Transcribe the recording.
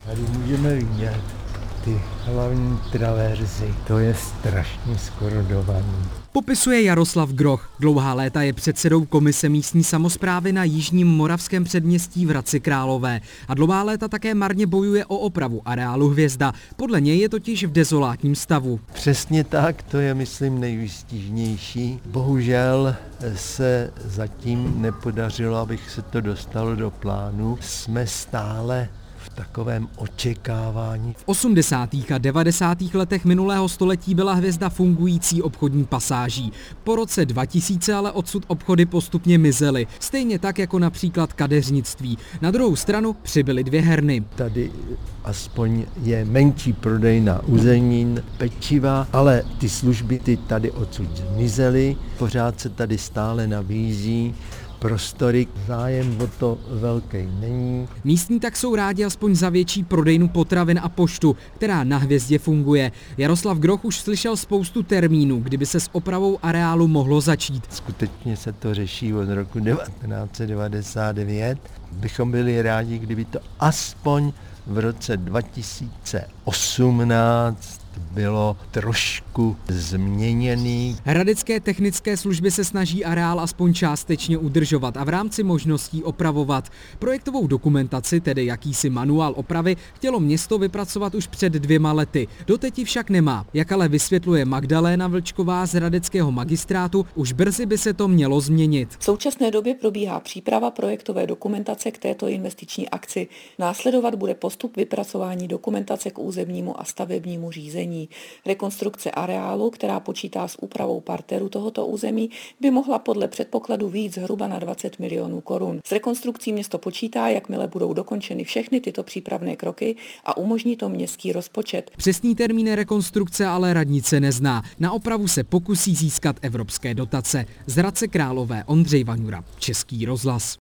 Tady můžeme vidět ty hlavní traverzy. To je strašně skorodovaný. Popisuje Jaroslav Groch. Dlouhá léta je předsedou komise místní samosprávy na jižním moravském předměstí v Hradci Králové. A dlouhá léta také marně bojuje o opravu areálu Hvězda. Podle něj je totiž v dezolátním stavu. Přesně tak, to je, myslím, nejvýstižnější. Bohužel se zatím nepodařilo, abych se to dostalo do plánu. Jsme stále v takovém očekávání. V 80. a 90. letech minulého století byla Hvězda fungující obchodní pasáží. Po roce 2000 ale odsud obchody postupně mizely, stejně tak jako například kadeřnictví. Na druhou stranu přibyly dvě herny. Tady aspoň je menší prodejna uzenin, pečiva, ale ty služby ty tady odsud zmizely. Pořád se tady stále nabízí prostory, zájem o to velký není. Místní tak jsou rádi aspoň za větší prodejnu potravin a poštu, která na Hvězdě funguje. Jaroslav Groch už slyšel spoustu termínů, kdyby se s opravou areálu mohlo začít. Skutečně se to řeší od roku 1999. Bychom byli rádi, kdyby to aspoň v roce 2018 bylo trošku změněný. Hradecké technické služby se snaží areál aspoň částečně udržovat a v rámci možností opravovat. Projektovou dokumentaci, tedy jakýsi manuál opravy, chtělo město vypracovat už před 2 lety. Doteď ji však nemá. Jak ale vysvětluje Magdaléna Vlčková z hradeckého magistrátu, už brzy by se to mělo změnit. V současné době probíhá příprava projektové dokumentace k této investiční akci. Následovat bude postup vypracování dokumentace k územnímu a stavebnímu řízení. Rekonstrukce areálu, která počítá s úpravou parteru tohoto území, by mohla podle předpokladu vyjít zhruba na 20 milionů korun. S rekonstrukcí město počítá, jakmile budou dokončeny všechny tyto přípravné kroky a umožní to městský rozpočet. Přesný termín rekonstrukce ale radnice nezná. Na opravu se pokusí získat evropské dotace. Z Hradce Králové Ondřej Vaňura, Český rozhlas.